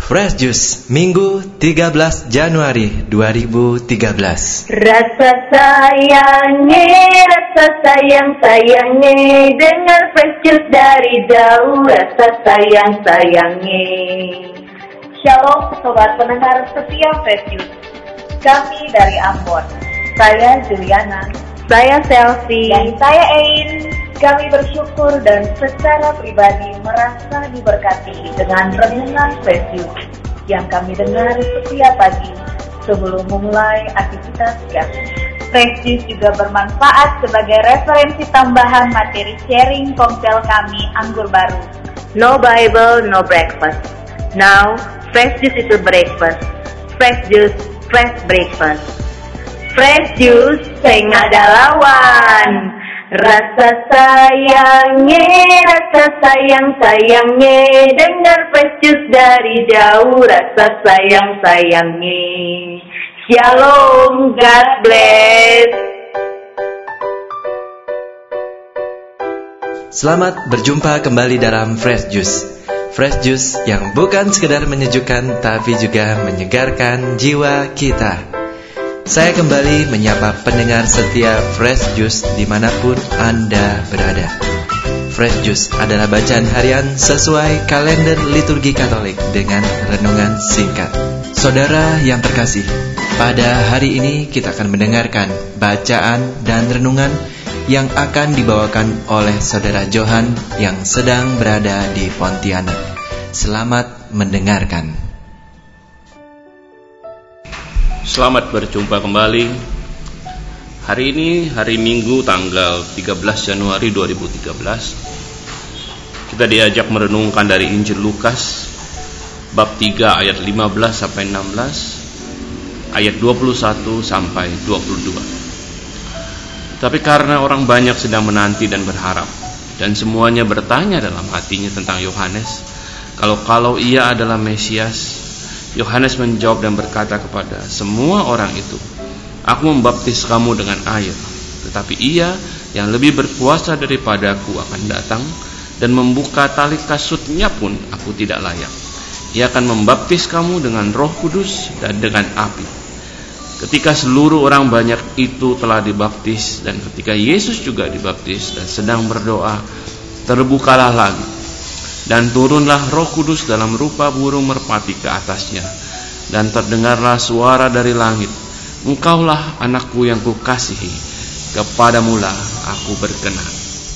Fresh Juice, Minggu 13 Januari 2013. Rasa sayang-sayangnya, dengar Fresh Juice dari jauh, rasa sayang-sayangnya. Shalom sobat pendengar setia Fresh Juice. Kami dari Ambon. Saya Juliana, Saya Selfie, dan saya Ein. Kami bersyukur dan secara pribadi merasa diberkati dengan renungan Fresh Juice yang kami dengar setiap pagi sebelum memulai aktivitas kami. Fresh Juice juga bermanfaat sebagai referensi tambahan materi sharing ponsel kami Anggur Baru. No Bible, no breakfast. Now, Fresh Juice is a breakfast. Fresh Juice, fresh breakfast. Fresh Juice, saya nggak ada lawan. Rasa sayang-sayangnya, dengar Fresh Juice dari jauh, rasa sayang-sayangnya. Shalom, God bless. Selamat berjumpa kembali dalam Fresh Juice. Fresh Juice yang bukan sekedar menyejukkan tapi juga menyegarkan jiwa kita. Saya kembali menyapa pendengar setia Fresh Juice dimanapun Anda berada. Fresh Juice adalah bacaan harian sesuai kalender liturgi Katolik dengan renungan singkat. Saudara yang terkasih, pada hari ini kita akan mendengarkan bacaan dan renungan yang akan dibawakan oleh Saudara Johan yang sedang berada di Pontianak. Selamat mendengarkan. Selamat berjumpa kembali. Hari ini hari Minggu tanggal 13 Januari 2013. Kita diajak merenungkan dari Injil Lukas bab 3 ayat 15 sampai 16, ayat 21 sampai 22. Tapi karena orang banyak sedang menanti dan berharap, dan semuanya bertanya dalam hatinya tentang Yohanes, kalau ia adalah Mesias, Yohanes menjawab dan berkata kepada semua orang itu, "Aku membaptis kamu dengan air, tetapi Ia yang lebih berkuasa daripadaku akan datang, dan membuka tali kasutnya pun aku tidak layak. Ia akan membaptis kamu dengan Roh Kudus dan dengan api." Ketika seluruh orang banyak itu telah dibaptis, dan ketika Yesus juga dibaptis dan sedang berdoa, terbukalah langit, dan turunlah Roh Kudus dalam rupa burung merpati ke atasnya. Dan terdengarlah suara dari langit, "Engkaulah anakku yang kukasihi, kepadamulah aku berkenan."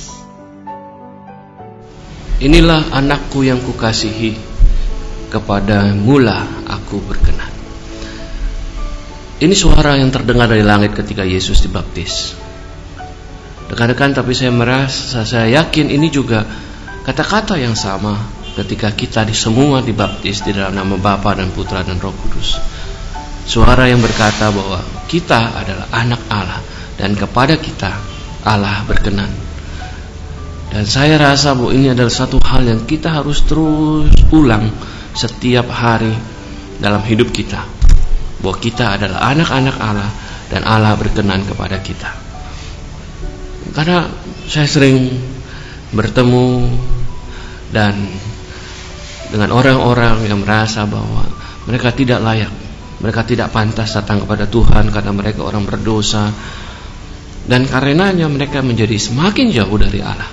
Inilah anakku yang kukasihi, kepadamulah aku berkenan. Ini suara yang terdengar dari langit ketika Yesus dibaptis. Rekan-rekan, tapi saya yakin ini juga kata-kata yang sama ketika kita semua dibaptis di dalam nama Bapa dan Putra dan Roh Kudus. Suara yang berkata bahwa kita adalah anak Allah dan kepada kita Allah berkenan. Dan saya rasa bahwa ini adalah satu hal yang kita harus terus ulang setiap hari dalam hidup kita, bahwa kita adalah anak-anak Allah dan Allah berkenan kepada kita. Karena saya sering bertemu dan dengan orang-orang yang merasa bahwa mereka tidak layak, mereka tidak pantas datang kepada Tuhan karena mereka orang berdosa, dan karenanya mereka menjadi semakin jauh dari Allah.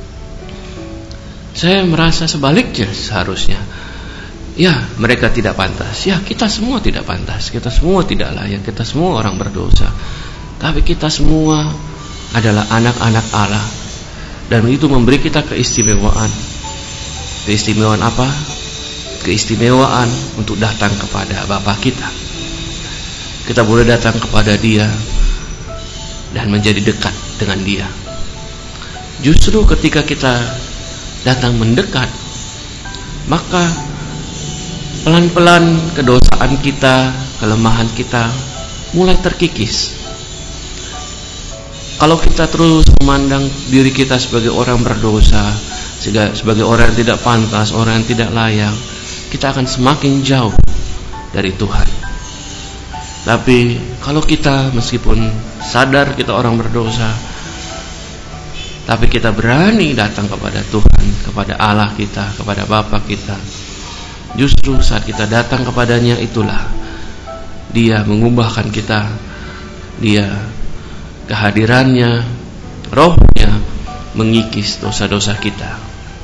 Saya merasa sebaliknya, seharusnya ya, mereka tidak pantas. Ya, kita semua tidak pantas, kita semua tidak layak, kita semua orang berdosa. Tapi kita semua adalah anak-anak Allah, dan itu memberi kita keistimewaan. Keistimewaan apa? Keistimewaan untuk datang kepada Bapa kita. Kita boleh datang kepada Dia dan menjadi dekat dengan Dia. Justru ketika kita datang mendekat, maka pelan-pelan kedosaan kita, kelemahan kita mulai terkikis. Kalau kita terus memandang diri kita sebagai orang berdosa, sebagai orang yang tidak pantas, orang yang tidak layak, kita akan semakin jauh dari Tuhan. Tapi kalau kita meskipun sadar kita orang berdosa, tapi kita berani datang kepada Tuhan, kepada Allah kita, kepada Bapa kita, Justru saat kita datang kepadanya, itulah Dia mengubahkan kita. Dia, kehadirannya, Rohnya mengikis dosa-dosa kita.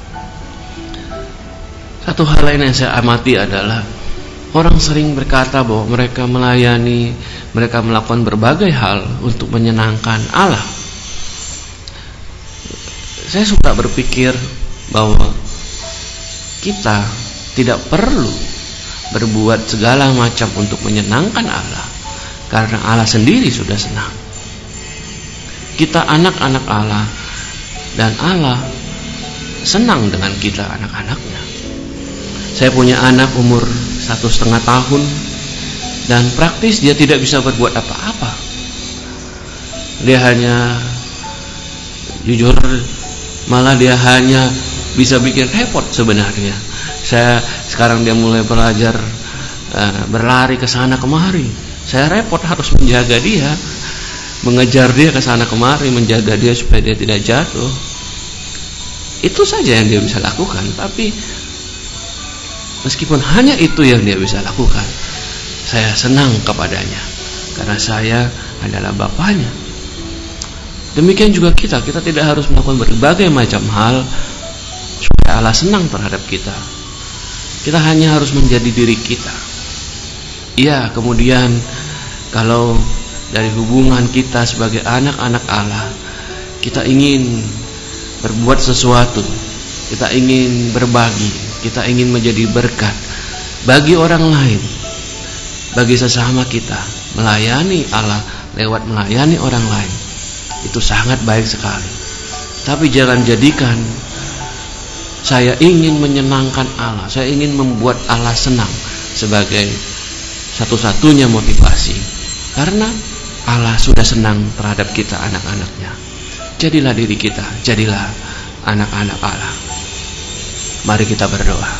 Satu hal lain yang saya amati adalah orang sering berkata bahwa mereka melayani, mereka melakukan berbagai hal untuk menyenangkan Allah. Saya suka berpikir bahwa kita tidak perlu berbuat segala macam untuk menyenangkan Allah, karena Allah sendiri sudah senang. Kita anak-anak Allah, dan Allah senang dengan kita, anak-anaknya. Saya punya anak umur 1,5 tahun, dan praktis dia tidak bisa berbuat apa-apa. Dia hanya, jujur, malah dia hanya bisa bikin repot sebenarnya. Sekarang dia mulai belajar berlari ke sana kemari. Saya repot harus menjaga dia, mengejar dia ke sana kemari, menjaga dia supaya dia tidak jatuh. Itu saja yang dia bisa lakukan. Tapi meskipun hanya itu yang dia bisa lakukan, saya senang kepadanya, karena saya adalah bapaknya. Demikian juga kita tidak harus melakukan berbagai macam hal supaya Allah senang terhadap kita. Kita hanya harus menjadi diri kita. Ya, kemudian kalau dari hubungan kita sebagai anak-anak Allah, kita ingin berbuat sesuatu, kita ingin berbagi, kita ingin menjadi berkat bagi orang lain, bagi sesama kita, melayani Allah lewat melayani orang lain. Itu sangat baik sekali. Tapi jangan jadikan saya ingin menyenangkan Allah, saya ingin membuat Allah senang sebagai satu-satunya motivasi. Karena Allah sudah senang terhadap kita, anak-anaknya. Jadilah diri kita, jadilah anak-anak Allah. Mari kita berdoa.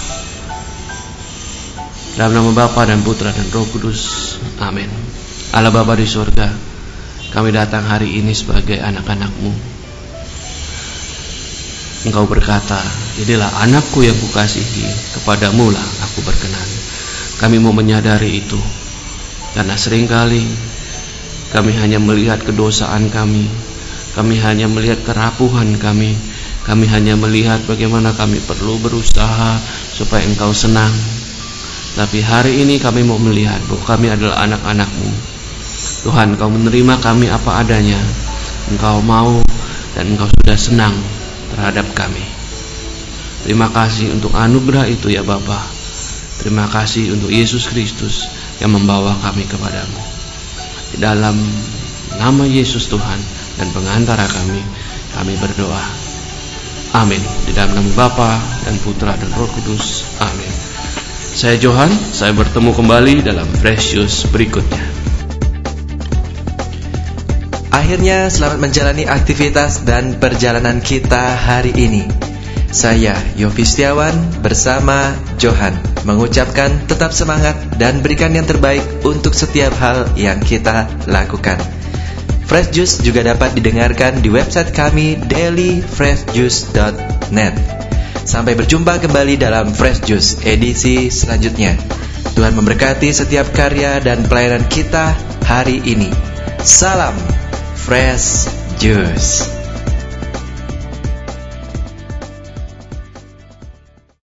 Dalam nama Bapa dan Putra dan Roh Kudus. Amin. Allah Bapa di surga, kami datang hari ini sebagai anak-anak-Mu. Engkau berkata, jadilah anakku yang kukasihi, kepadamu lah aku berkenan. Kami mau menyadari itu, karena seringkali kami hanya melihat kedosaan kami hanya melihat kerapuhan kami hanya melihat bagaimana kami perlu berusaha supaya Engkau senang. Tapi hari ini kami mau melihat bahwa kami adalah anak-anak-Mu. Tuhan, Engkau menerima kami apa adanya. Engkau mau dan Engkau sudah senang terhadap kami. Terima kasih untuk anugerah itu ya Bapa. Terima kasih untuk Yesus Kristus yang membawa kami kepadamu. Di dalam nama Yesus Tuhan dan pengantara kami berdoa. Amin. Di dalam nama Bapa dan Putra dan Roh Kudus. Amin. Saya Johan, saya bertemu kembali dalam Fresh Juice berikutnya. Akhirnya selamat menjalani aktivitas dan perjalanan kita hari ini. Saya Yofi Setiawan bersama Johan mengucapkan tetap semangat dan berikan yang terbaik untuk setiap hal yang kita lakukan. Fresh Juice juga dapat didengarkan di website kami dailyfreshjuice.net. Sampai berjumpa kembali dalam Fresh Juice edisi selanjutnya. Tuhan memberkati setiap karya dan pelayanan kita hari ini. Salam Fresh Juice.